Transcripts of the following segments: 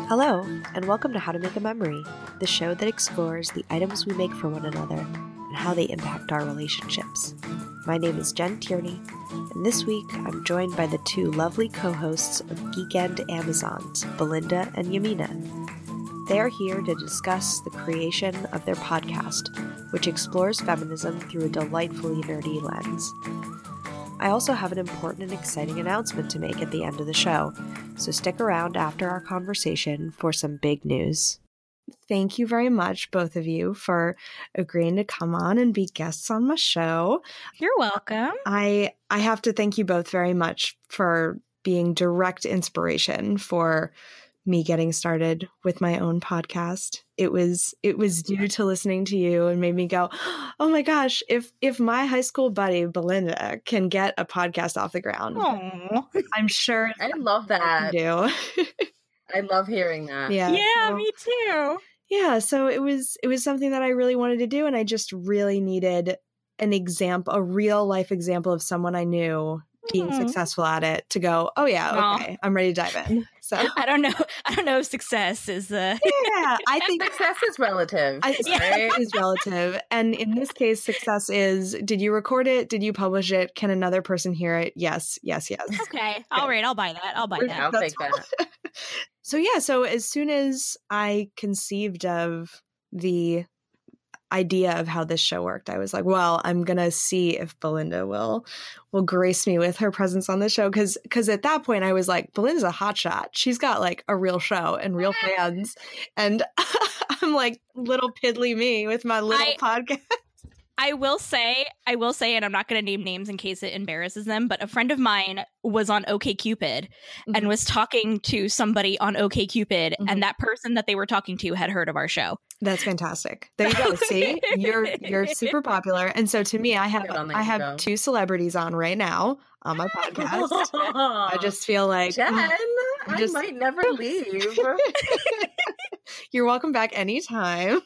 Hello, and welcome to How to Make a Memory, the show that explores the items we make for one another and how they impact our relationships. My name is Jen Tierney, and this week I'm joined by the two lovely co-hosts of Geekend Amazons, Belinda and Yamina. They are here to discuss the creation of their podcast, which explores feminism through a delightfully nerdy lens. I also have an important and exciting announcement to make at the end of the show, so stick around after our conversation for some big news. Thank you very much, both of you, for agreeing to come on and be guests on my show. You're welcome. I have to thank you both very much for being direct inspiration for me getting started with my own podcast. It was due to listening to you and made me go, oh my gosh, if my high school buddy Belinda can get a podcast off the ground, I'm sure I love that. Do. I love hearing that. Yeah, me too. Yeah, so it was something that I really wanted to do, and I just really needed an example, a real life example of someone I knew being successful at it to go, oh yeah, okay, I'm ready to dive in. So I don't know if success is yeah, I think success is relative. Success is relative, and in this case, success is: did you record it? Did you publish it? Can another person hear it? Yes. Okay, all right, I'll buy that. I'll take that. So as soon as I conceived of the idea of how this show worked, I was like, well, I'm gonna see if Belinda will grace me with her presence on the show, because at that point I was like, Belinda's a hotshot. She's got like a real show and real fans, and I'm like little piddly me with my little podcast. I will say, and I'm not going to name names in case it embarrasses them, but a friend of mine was on OkCupid and was talking to somebody on OkCupid, and that person that they were talking to had heard of our show. That's fantastic. There you go. See, you're super popular, and so to me, I have two celebrities on right now on my podcast. I just feel like Jen, I might never leave. You're welcome back anytime.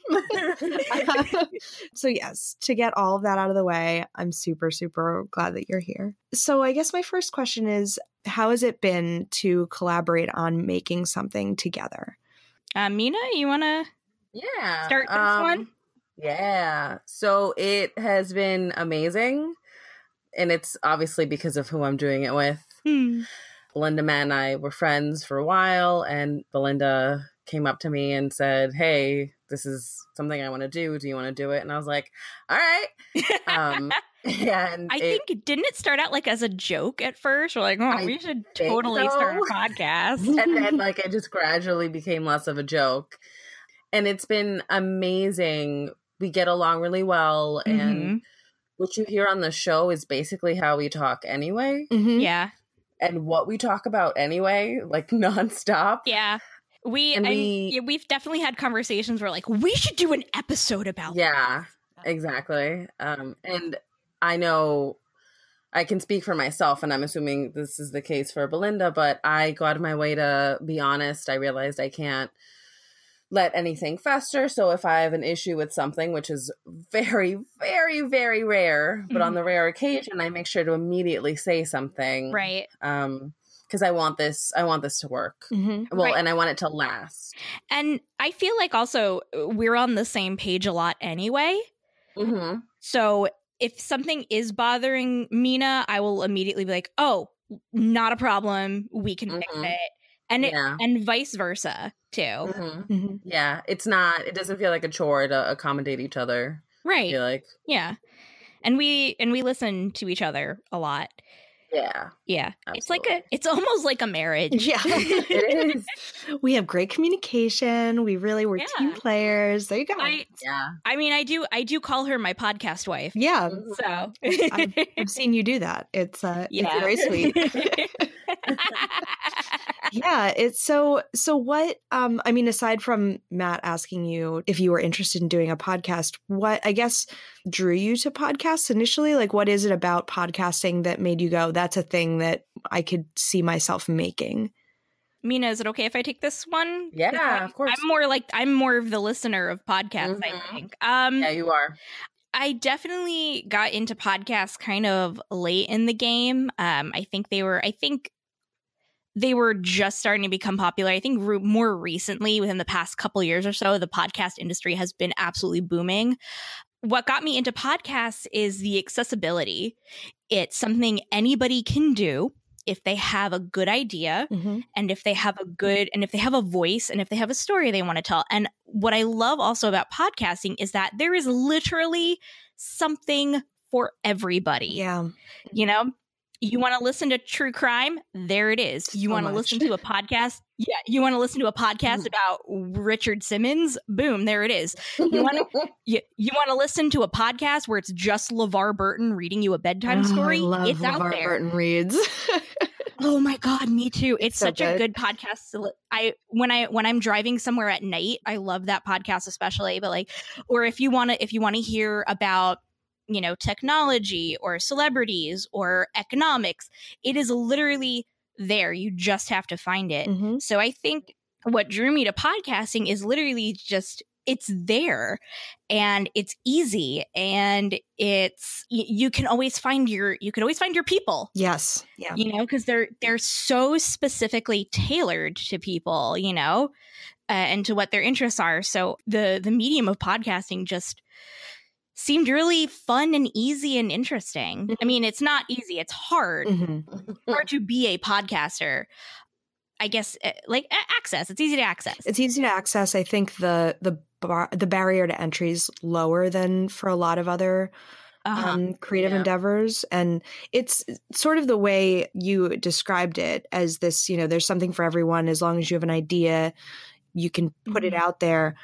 So yes, to get all of that out of the way, I'm super, super glad that you're here. So I guess my first question is, how has it been to collaborate on making something together? Mina, you want to start this one? Yeah. So it has been amazing. And it's obviously because of who I'm doing it with. Belinda and I were friends for a while, and Belinda came up to me and said, hey, this is something I want to do. Do you want to do it? And I was like, all right. And I think, didn't it start out like as a joke at first? We're like, we should totally start a podcast. And then it just gradually became less of a joke. And it's been amazing. We get along really well. And what you hear on the show is basically how we talk anyway. Yeah. And what we talk about anyway, like nonstop. Yeah. We've definitely had conversations where we should do an episode about that. Exactly. And I know I can speak for myself, and I'm assuming this is the case for Belinda, but I go out of my way to be honest. I realized I can't let anything fester. So if I have an issue with something, which is very, very, very rare, but on the rare occasion, I make sure to immediately say something. Right. Because I want this to work. Well, and I want it to last. And I feel like also we're on the same page a lot anyway. So if something is bothering Mina, I will immediately be like, oh, not a problem. We can fix it. And and vice versa too. Yeah. It doesn't feel like a chore to accommodate each other. Right. I feel like. Yeah. And we listen to each other a lot. Yeah. Absolutely. It's almost like a marriage. Yeah. It is. We have great communication. We really were team players. There you go. I mean, I do call her my podcast wife. Yeah. So I've seen you do that. It's very sweet. Yeah, it's so what I mean, aside from Matt asking you if you were interested in doing a podcast, what I guess drew you to podcasts initially? Like, what is it about podcasting that made you go, that's a thing that I could see myself making? Mina, is it okay if I take this one? Yeah, of course. I'm more of the listener of podcasts, I think. Yeah, you are. I definitely got into podcasts kind of late in the game. I think they were just starting to become popular. I think more recently, within the past couple years or so, the podcast industry has been absolutely booming. What got me into podcasts is the accessibility. It's something anybody can do if they have a good idea, and if they have a voice, and if they have a story they want to tell. And what I love also about podcasting is that there is literally something for everybody. Yeah. You know, you want to listen to true crime? There it is. You want to listen to a podcast? Yeah. You want to listen to a podcast about Richard Simmons? Boom, there it is. You want to listen to a podcast where it's just LeVar Burton reading you a bedtime story? I love it's LeVar out there. Burton reads. Oh my God, me too. It's so such a good podcast. When I'm driving somewhere at night, I love that podcast especially. But like, or if you want to hear about, you know, technology or celebrities or economics, it is literally there. You just have to find it. So I think what drew me to podcasting is literally just, it's there and it's easy and it's, you can always find your people. Yes. Yeah. You know, because they're so specifically tailored to people, you know, and to what their interests are. So the medium of podcasting just seemed really fun and easy and interesting. I mean, it's not easy. It's hard. Hard to be a podcaster. I guess like access. It's easy to access. It's easy to access. I think the barrier to entry is lower than for a lot of other creative endeavors. And it's sort of the way you described it as this, you know, there's something for everyone. As long as you have an idea, you can put it out there.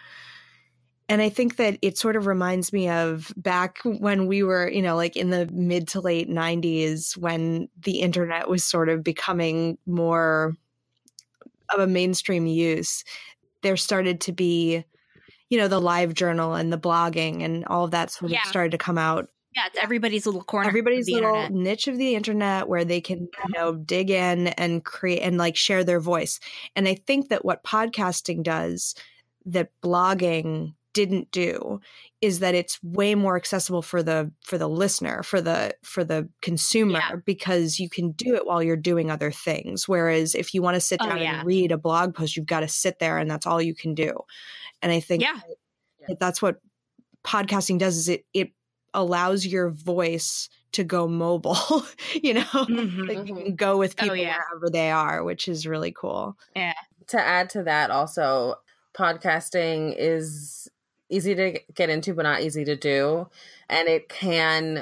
And I think that it sort of reminds me of back when we were, you know, like in the mid to late 90s when the internet was sort of becoming more of a mainstream use. There started to be, you know, the live journal and the blogging and all of that sort of started to come out. Yeah, it's everybody's little corner. Everybody's little niche of the internet where they can, you know, dig in and create and like share their voice. And I think that what podcasting does that blogging didn't do is that it's way more accessible for the listener, for the consumer, because you can do it while you're doing other things. Whereas if you want to sit down and read a blog post, you've got to sit there and that's all you can do. And I think that's what podcasting does is it allows your voice to go mobile, you know, like you can go with people wherever they are, which is really cool. Yeah. To add to that also, podcasting is easy to get into, but not easy to do. And it can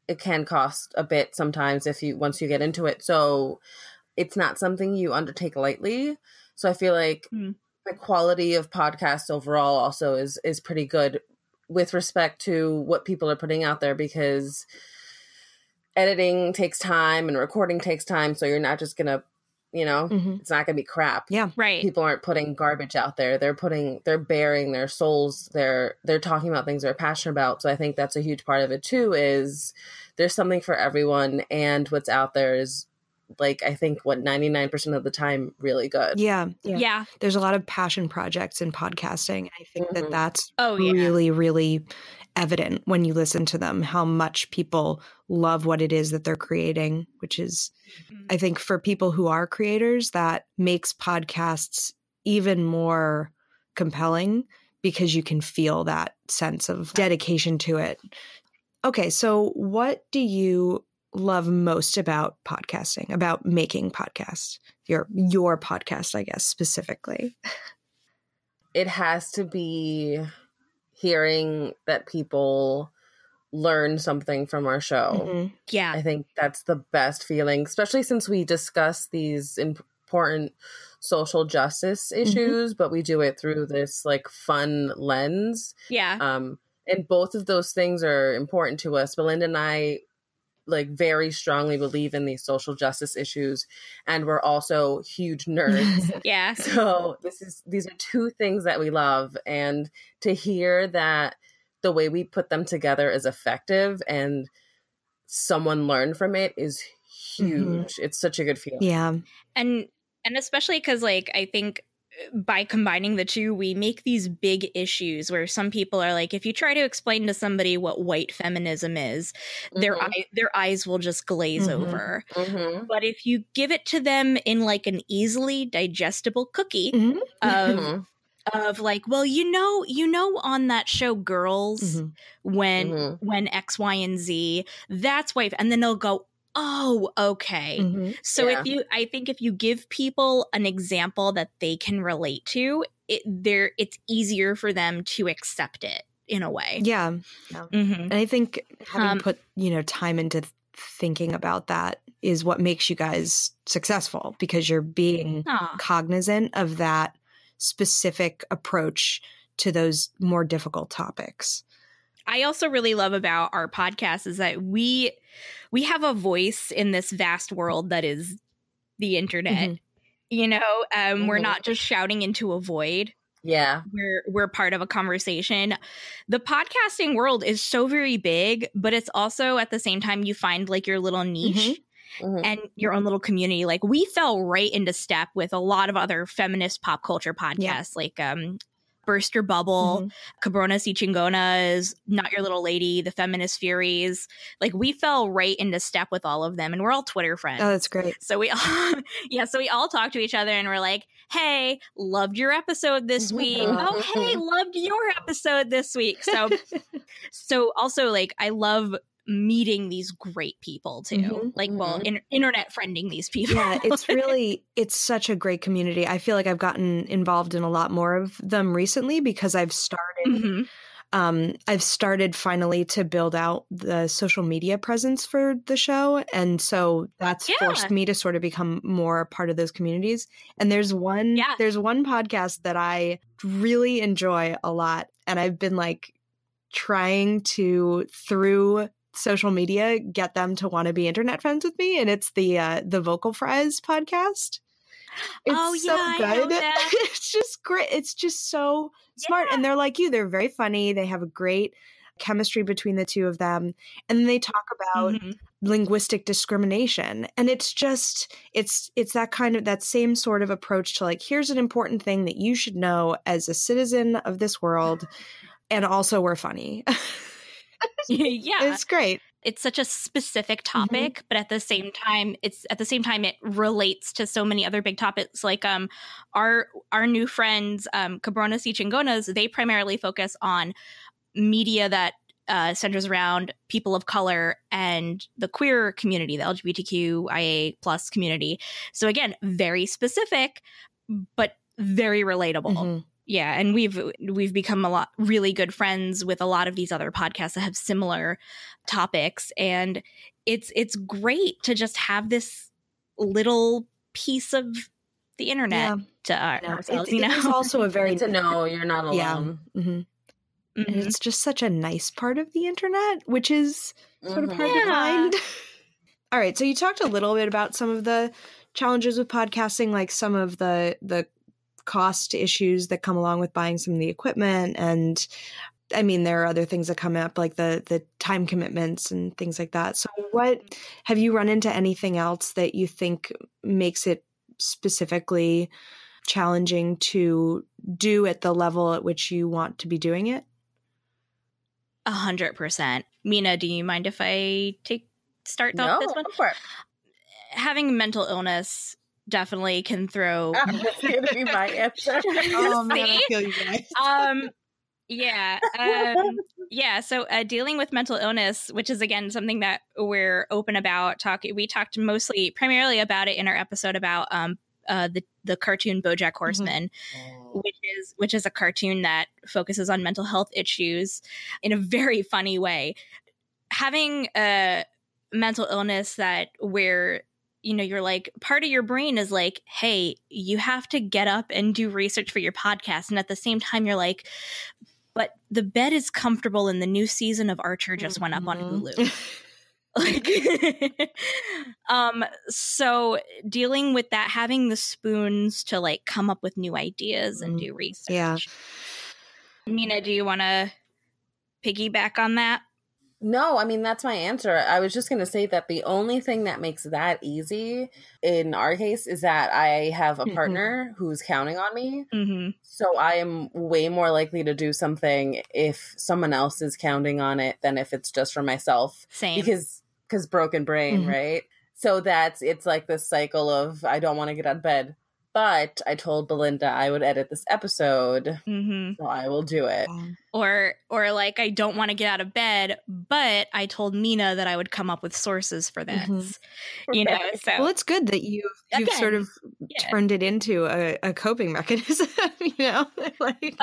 cost a bit sometimes once you get into it. So it's not something you undertake lightly. So I feel like the quality of podcasts overall also is pretty good with respect to what people are putting out there, because editing takes time and recording takes time. So you're not just going to, you know, it's not going to be crap. Yeah. Right. People aren't putting garbage out there. They're bearing their souls. They're talking about things they're passionate about. So I think that's a huge part of it too, is there's something for everyone. And what's out there is, like, I think 99% of the time really good. Yeah. There's a lot of passion projects in podcasting. I think that's really, really evident when you listen to them, how much people love what it is that they're creating, which is, I think for people who are creators, that makes podcasts even more compelling because you can feel that sense of dedication to it. Okay. So what do you love most about podcasting, about making podcasts, your podcast, I guess, specifically? It has to be hearing that people learn something from our show. Yeah. I think that's the best feeling, especially since we discuss these important social justice issues, but we do it through this like fun lens. Yeah. And both of those things are important to us. Belinda and I like very strongly believe in these social justice issues, and we're also huge nerds. Yeah. So these are two things that we love, and to hear that the way we put them together is effective and someone learned from it is huge. It's such a good feeling. Yeah. And especially because, like, I think by combining the two, we make these big issues where some people are like, if you try to explain to somebody what white feminism is, their eyes will just glaze over. But if you give it to them in like an easily digestible cookie of like, well, you know, on that show Girls, when X, Y, and Z, that's white, and then they'll go, oh, okay. So I think if you give people an example that they can relate to, it's easier for them to accept it in a way. Yeah. And I think having put, time into thinking about that is what makes you guys successful, because you're being cognizant of that specific approach to those more difficult topics. I also really love about our podcast is that we have a voice in this vast world that is the internet. We're not just shouting into a void. Yeah. We're part of a conversation. The podcasting world is so very big, but it's also at the same time you find like your little niche and your own little community. Like we fell right into step with a lot of other feminist pop culture podcasts like Burst Your Bubble, Cabronas y Chingonas, Not Your Little Lady, The Feminist Furies. Like we fell right into step with all of them, and we're all Twitter friends. Oh, that's great. So we all talk to each other and we're like, hey, loved your episode this week. Oh, hey, loved your episode this week. So also like I love meeting these great people too, internet friending these people. Yeah, it's such a great community. I feel like I've gotten involved in a lot more of them recently because I've started finally to build out the social media presence for the show, and so that's forced me to sort of become more part of those communities. And there's one podcast that I really enjoy a lot, and I've been like trying to, through social media, get them to want to be internet friends with me, and it's the Vocal Fries podcast. It's so good. I know that. It's just great. It's just so smart, and they're like you. They're very funny. They have a great chemistry between the two of them, and they talk about linguistic discrimination, and it's just it's that same sort of approach to like, here's an important thing that you should know as a citizen of this world, and also we're funny. It's great. It's such a specific topic, but at the same time it relates to so many other big topics. Like our new friends, Cabronas y Chingonas, they primarily focus on media that centers around people of color and the queer community, the LGBTQIA plus community. So again, very specific, but very relatable. Yeah, and we've become a lot really good friends with a lot of these other podcasts that have similar topics, and it's great to just have this little piece of the internet to ourselves. It's also a very to know you're not alone. And it's just such a nice part of the internet, which is sort of hard to find. All right, so you talked a little bit about some of the challenges with podcasting, like some of the cost issues that come along with buying some of the equipment. And I mean, there are other things that come up, like the time commitments and things like that. So what have you run into anything else that you think makes it specifically challenging to do at the level at which you want to be doing it? 100%. Mina, do you mind if I start off this one? Go for it. Having mental illness definitely can throw. That's going to be my answer. Oh man, I feel you guys. So dealing with mental illness, which is again something that we're open about. We talked primarily about it in our episode about the cartoon BoJack Horseman, which is a cartoon that focuses on mental health issues in a very funny way. Having a mental illness where you're like, part of your brain is like, hey, you have to get up and do research for your podcast. And at the same time, you're like, but the bed is comfortable and the new season of Archer just went up on Hulu. So dealing with that, having the spoons to like come up with new ideas and do research. Yeah. Mina, do you want to piggyback on that? No, I mean, that's my answer. I was just going to say that the only thing that makes that easy in our case is that I have a partner who's counting on me. Mm-hmm. So I am way more likely to do something if someone else is counting on it than if it's just for myself. Same. Because broken brain, right? So it's like this cycle of I don't want to get out of bed. But I told Belinda I would edit this episode, so I will do it. Or like, I don't want to get out of bed, but I told Mina that I would come up with sources for this. You know, so well, it's good that you've sort of turned it into a coping mechanism. You know, like,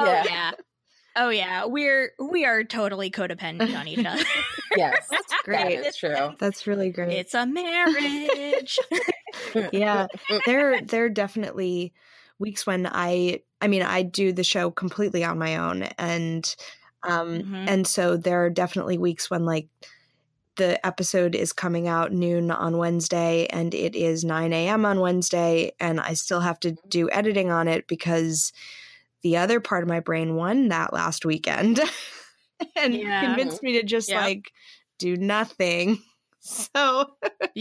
Oh yeah, we are totally codependent on each other. Yes, that's great. That's true. That's really great. It's a marriage. Yeah, there are definitely weeks when I do the show completely on my own, and and so there are definitely weeks when like the episode is coming out noon on Wednesday and it is 9 a.m. on Wednesday, and I still have to do editing on it because the other part of my brain won that last weekend and convinced me to just like do nothing. So,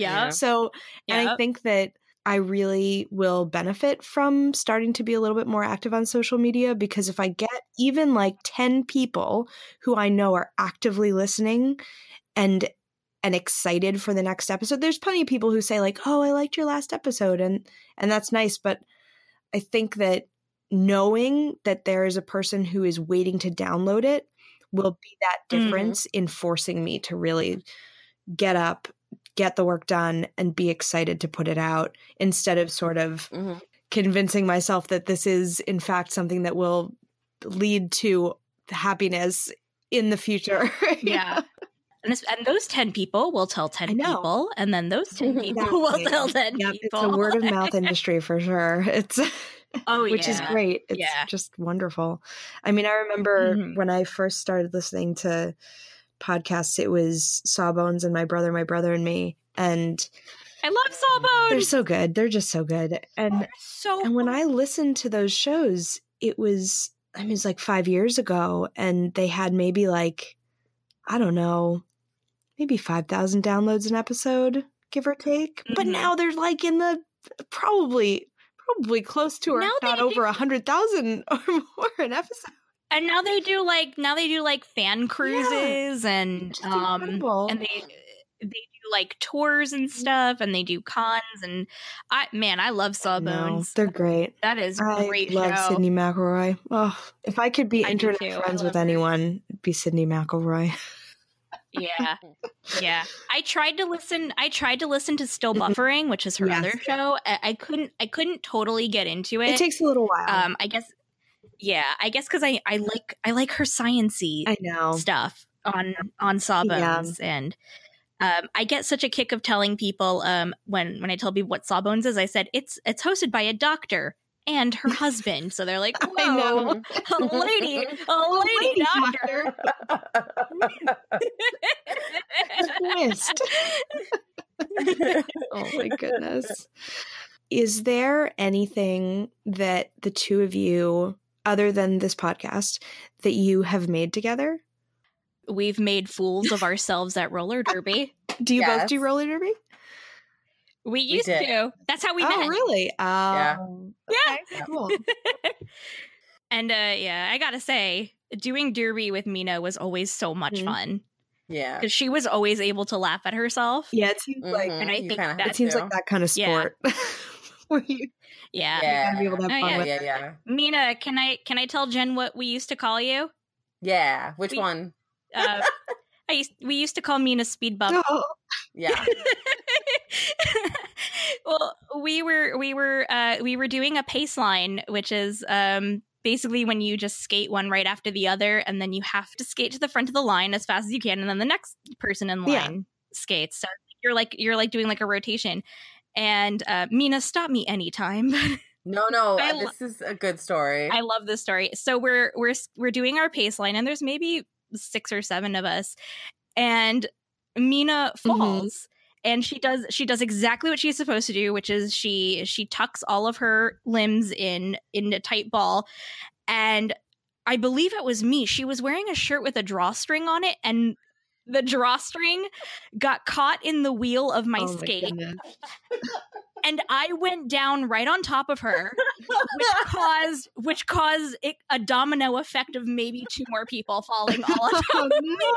and I think that I really will benefit from starting to be a little bit more active on social media, because if I get even like 10 people who I know are actively listening and excited for the next episode, there's plenty of people who say like, oh, I liked your last episode. And that's nice. But I think that knowing that there is a person who is waiting to download it will be that difference in forcing me to really get up, get the work done, and be excited to put it out, instead of sort of convincing myself that this is in fact something that will lead to happiness in the future. Yeah. And those 10 people will tell 10 people, and then those 10 people will tell 10 people. It's a word of mouth industry for sure. It's which is great. It's just wonderful. I mean, I remember when I first started listening to podcasts, it was Sawbones and my brother and me. And I love Sawbones. They're so good. They're just so good. And when I listened to those shows, it was like 5 years ago, and they had maybe like, I don't know, maybe 5,000 downloads an episode, give or take. But now they're like in the probably close to, or not over 100,000 or more an episode. And now they do like fan cruises and they do like tours and stuff, and they do cons, and I love Sawbones. They're great. That is a great show. I love Sydney McElroy. Oh, if I could be internet friends with anyone, it'd be Sydney McElroy. Yeah. I tried to listen to Still Buffering, which is her other show. I couldn't totally get into it. It takes a little while. I guess because I like her science-y stuff on Sawbones, and I get such a kick of telling people when I tell people what Sawbones is, I said it's hosted by a doctor and her husband, so they're like, whoa, a lady doctor. Twist. Oh my goodness. Is there anything that the two of you, other than this podcast, that you have made together? We've made fools of ourselves at roller derby. Do you both do roller derby? We used to. That's how we met. Oh, really? Yeah. Okay, cool. And I gotta say, doing derby with Mina was always so much fun. Yeah, because she was always able to laugh at herself. Yeah, it seems like, and I think that it seems like that kind of sport. Where you gotta be able to have fun with it. Mina, can I tell Jen what we used to call you? Yeah, which one? We used to call Mina Speed Bump. Oh. Yeah. Well, we were doing a pace line, which is basically when you just skate one right after the other, and then you have to skate to the front of the line as fast as you can, and then the next person in line skates. So you're like doing like a rotation. And Mina, stop me anytime. No, this is a good story. I love this story. So we're doing our pace line, and there's maybe 6 or 7 of us, and Mina falls. And she does exactly what she's supposed to do, which is she tucks all of her limbs in a tight ball. And I believe it was me. She was wearing a shirt with a drawstring on it, and the drawstring got caught in the wheel of my skate. And I went down right on top of her, which caused a domino effect of maybe 2 more people falling all on top of me.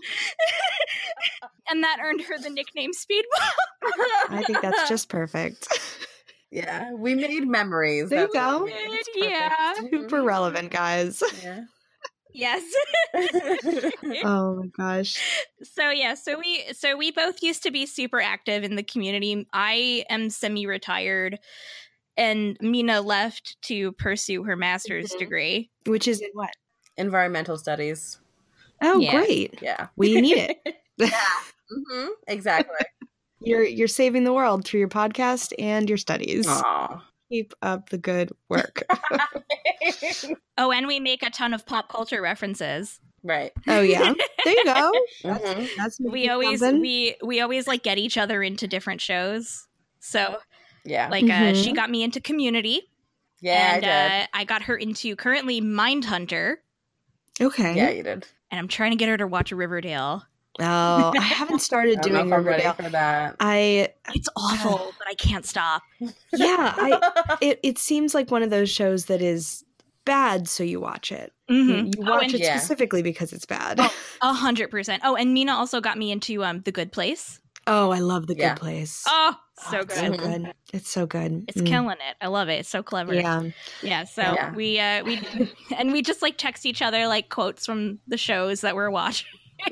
And that earned her the nickname Speedball. I think that's just perfect. Yeah, we made memories. There you go. Yeah. Super relevant, guys. Yeah. Yes. Oh my gosh. So we both used to be super active in the community. I am semi-retired, and Mina left to pursue her master's degree, which is in what? Environmental studies. Oh, yeah. Great. Yeah. We need it. Yeah. Exactly. You're saving the world through your podcast and your studies. Aww. Keep up the good work. Oh, and we make a ton of pop culture references. Right. Oh yeah. There you go. That's we always like get each other into different shows. So yeah, like she got me into Community. Yeah, and, I did. I got her into currently Mindhunter. Okay. Yeah, you did. And I'm trying to get her to watch Riverdale. Oh, I haven't started doing Riverdale. For that. It's awful, but I can't stop. Yeah, it seems like one of those shows that is bad, so you watch it. Mm-hmm. You watch it specifically because it's bad. 100%. Oh, and Mina also got me into The Good Place. Oh, I love The Good Place. Oh, so good. So good. It's so good. It's killing it. I love it. It's so clever. Yeah. So we just like text each other like quotes from the shows that we're watching.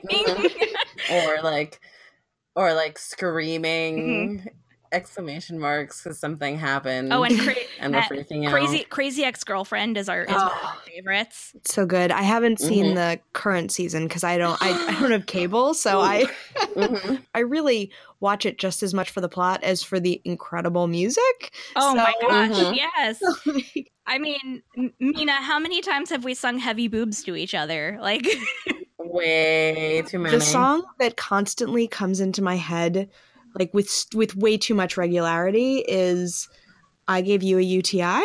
or like screaming exclamation marks because something happened. Oh, and we're freaking out. Crazy Ex-Girlfriend is one of my favorites. It's so good. I haven't seen the current season because I don't have cable, so I really watch it just as much for the plot as for the incredible music. Oh my gosh, yes. I mean, Mina, how many times have we sung Heavy Boobs to each other? Like way too many. The song that constantly comes into my head, like with way too much regularity, is "I Gave You a UTI."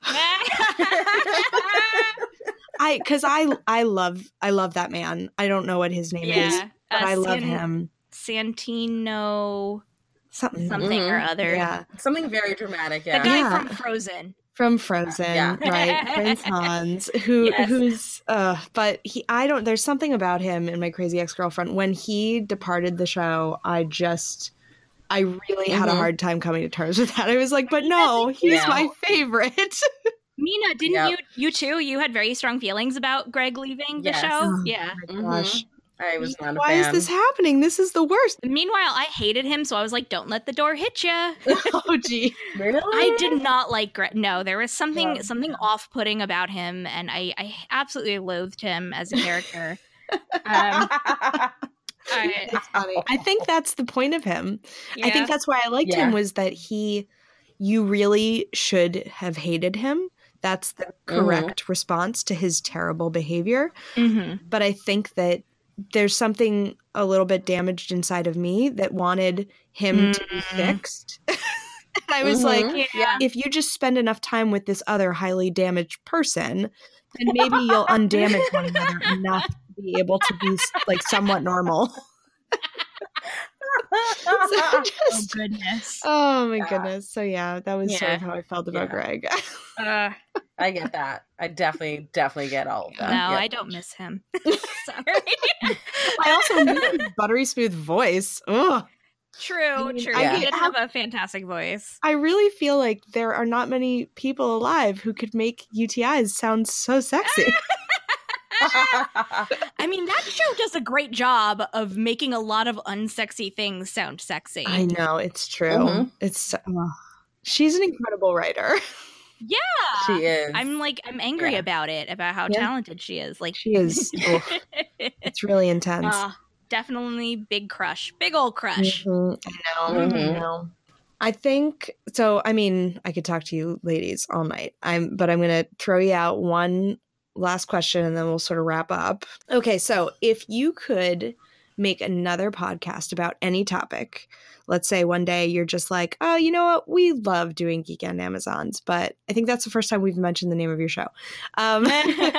Because I love that man. I don't know what his name is, but I love him. Santino something or other. Yeah, something very dramatic. Yeah, the guy from Frozen. From Frozen, right? Prince Hans, who's but there's something about him in My Crazy Ex-Girlfriend. When he departed the show, I really had a hard time coming to terms with that. I was like, but no, he's my favorite. Mina, didn't you too? You had very strong feelings about Greg leaving the show? Oh, yeah. My gosh. I was not a fan. Why is this happening? This is the worst. Meanwhile, I hated him, so I was like, don't let the door hit you. Oh, gee. Really? I did not like Greg. No, there was something off-putting about him, and I absolutely loathed him as a character. I think that's the point of him. Yeah. I think that's why I liked him, was that you really should have hated him. That's the correct response to his terrible behavior. But I think that there's something a little bit damaged inside of me that wanted him to be fixed. And I was like, if you just spend enough time with this other highly damaged person, then maybe you'll undamage one another enough to be able to be like somewhat normal. Oh goodness. Oh my goodness. So that was sort of how I felt about Greg. I get that. I definitely get all of that. No, I don't miss him. Sorry. I also miss his buttery smooth voice. Ugh. True. He did have a fantastic voice. I really feel like there are not many people alive who could make UTIs sound so sexy. I mean, that show does a great job of making a lot of unsexy things sound sexy. I know, it's true. It's she's an incredible writer. Yeah, she is. I'm angry about it, about how talented she is. Like she is. It's really intense. Definitely big crush, big old crush. I know. I think so. I mean, I could talk to you ladies all night. But I'm going to throw you out one last question and then we'll sort of wrap up. Okay, so if you could make another podcast about any topic, let's say one day you're just like, oh, you know what? We love doing Geek and Amazons, but I think that's the first time we've mentioned the name of your show. We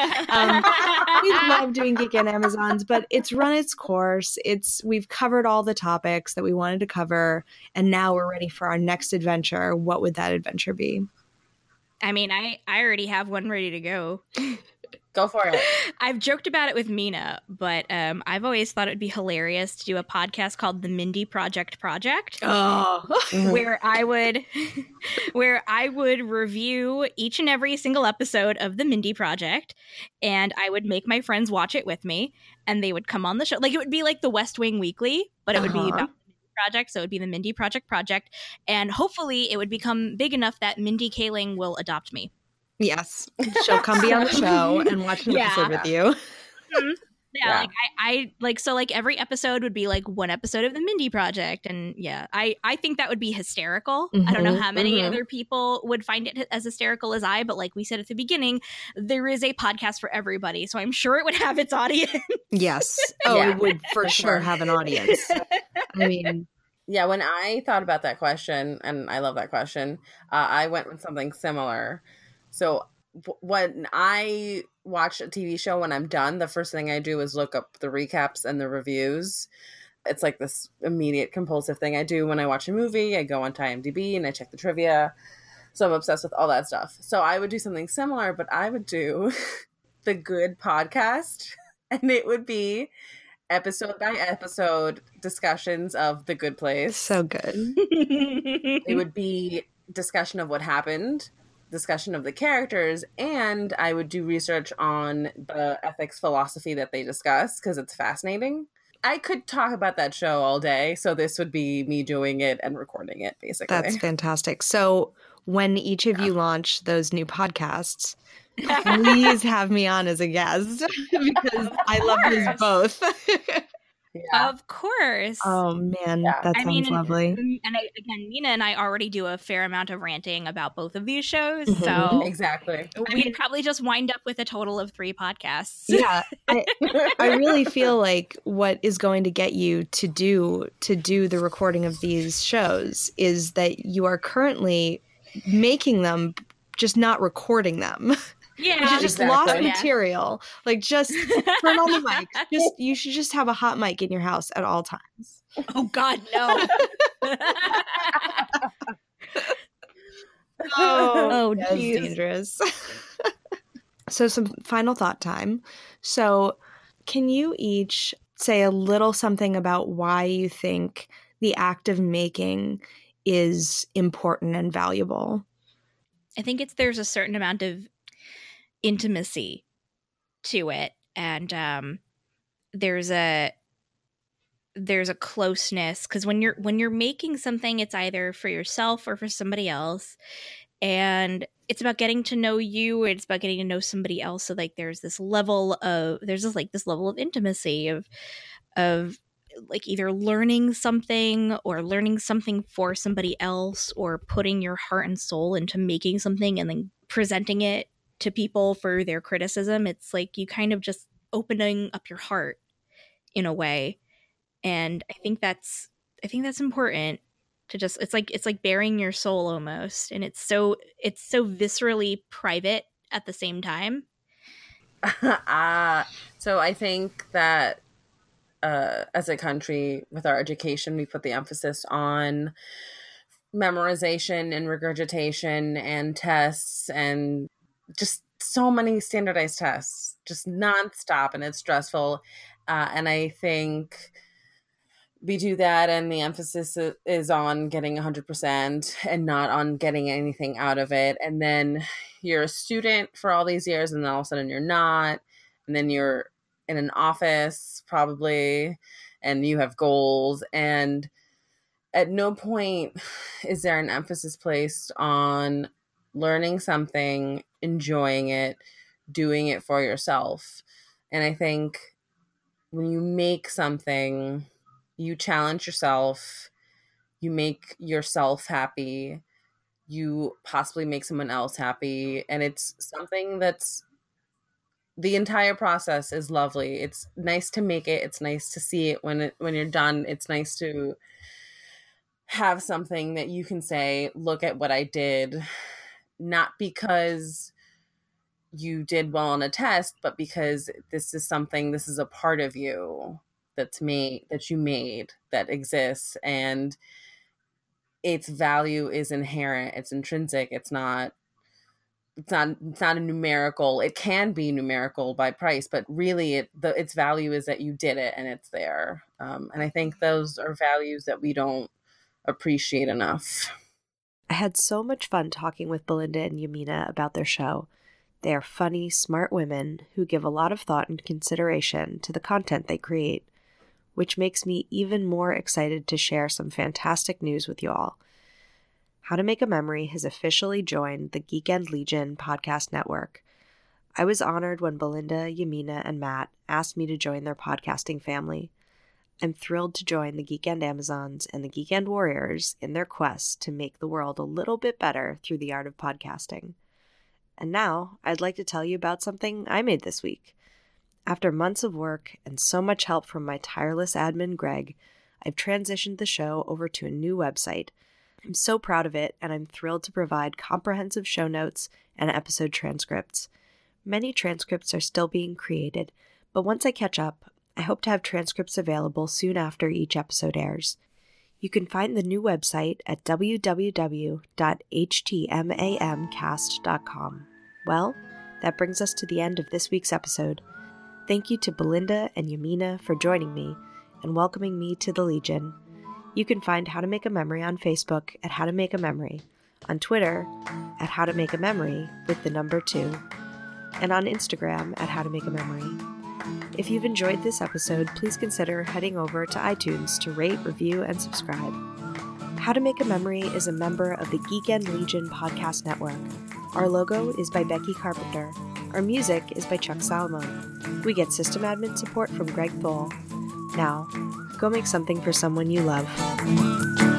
love doing Geek and Amazons, but it's run its course. We've covered all the topics that we wanted to cover, and now we're ready for our next adventure. What would that adventure be? I mean, I already have one ready to go. Go for it. I've joked about it with Mina, but I've always thought it'd be hilarious to do a podcast called the Mindy Project, where I would review each and every single episode of the Mindy Project, and I would make my friends watch it with me, and they would come on the show. Like, it would be like the West Wing Weekly, but it would be about project, so it would be the Mindy Project, and hopefully it would become big enough that Mindy Kaling will adopt me. Yes, she'll come be on the show and watch an episode with you. Mm-hmm. Yeah, like I like, so like every episode would be like one episode of the Mindy Project, and I think that would be hysterical. I don't know how many other people would find it as hysterical as I, but like we said at the beginning, there is a podcast for everybody, so I'm sure it would have its audience. Yes. It would for sure have an audience. I mean, yeah, when I thought about that question, and I love that question, I went with something similar. So when I watch a TV show, when I'm done, the first thing I do is look up the recaps and the reviews. It's like this immediate compulsive thing I do when I watch a movie. I go onto IMDb and I check the trivia. So I'm obsessed with all that stuff. So I would do something similar, but I would do the Good Podcast, and it would be episode by episode discussions of The Good Place. So good. It would be discussion of what happened, discussion of the characters, and I would do research on the ethics philosophy that they discuss because it's fascinating. I could talk about that show all day, so this would be me doing it and recording it, basically. That's fantastic. So when each of you launch those new podcasts, please have me on as a guest because I love these both. Yeah. Of course. Oh man, that sounds lovely. And again, Mina and I already do a fair amount of ranting about both of these shows, so exactly. We'd probably just wind up with a total of 3 podcasts. Yeah, I really feel like what is going to get you to do the recording of these shows is that you are currently making them, just not recording them. Yeah, just lost material. Like, just turn on the mic. You should just have a hot mic in your house at all times. Oh God, no. That's dangerous. So some final thought time. So can you each say a little something about why you think the act of making is important and valuable? I think there's a certain amount of intimacy to it, and there's a closeness, because when you're making something, it's either for yourself or for somebody else, and it's about getting to know you, it's about getting to know somebody else. So like there's this level of intimacy of like either learning something or learning something for somebody else, or putting your heart and soul into making something and then presenting it to people for their criticism. It's like you kind of just opening up your heart in a way, and I think that's important to just, it's like bearing your soul almost, and it's so viscerally private at the same time. So I think that as a country, with our education, we put the emphasis on memorization and regurgitation and tests and just so many standardized tests, just nonstop, and it's stressful. And I think we do that, and the emphasis is on getting 100% and not on getting anything out of it. And then you're a student for all these years, and then all of a sudden you're not. And then you're in an office probably, and you have goals. And at no point is there an emphasis placed on learning something, enjoying it, doing it for yourself. And I think when you make something, you challenge yourself, you make yourself happy, you possibly make someone else happy. And it's something that's, the entire process is lovely. It's nice to make it. It's nice to see it when you're done. It's nice to have something that you can say, look at what I did, not because you did well on a test, but because this is a part of you that you made, that exists, and its value is inherent, it's intrinsic, it's not a numerical. It can be numerical by price, but really its value is that you did it and it's there. And I think those are values that we don't appreciate enough. I had so much fun talking with Belinda and Yamina about their show. They are funny, smart women who give a lot of thought and consideration to the content they create, which makes me even more excited to share some fantastic news with you all. How to Make a Memory has officially joined the Geekend Legion podcast network. I was honored when Belinda, Yamina, and Matt asked me to join their podcasting family. I'm thrilled to join the Geekend Amazons and the Geekend Warriors in their quest to make the world a little bit better through the art of podcasting. And now, I'd like to tell you about something I made this week. After months of work and so much help from my tireless admin, Greg, I've transitioned the show over to a new website. I'm so proud of it, and I'm thrilled to provide comprehensive show notes and episode transcripts. Many transcripts are still being created, but once I catch up, I hope to have transcripts available soon after each episode airs. You can find the new website at www.htmamcast.com. Well, that brings us to the end of this week's episode. Thank you to Belinda and Yamina for joining me and welcoming me to the Legion. You can find How to Make a Memory on Facebook at How to Make a Memory, on Twitter at How to Make a Memory with the number 2, and on Instagram at How to Make a Memory. If you've enjoyed this episode, please consider heading over to iTunes to rate, review, and subscribe. How to Make a Memory is a member of the Geekend Legion podcast network. Our logo is by Becky Carpenter. Our music is by Chuck Salomon. We get system admin support from Greg Thole. Now, go make something for someone you love.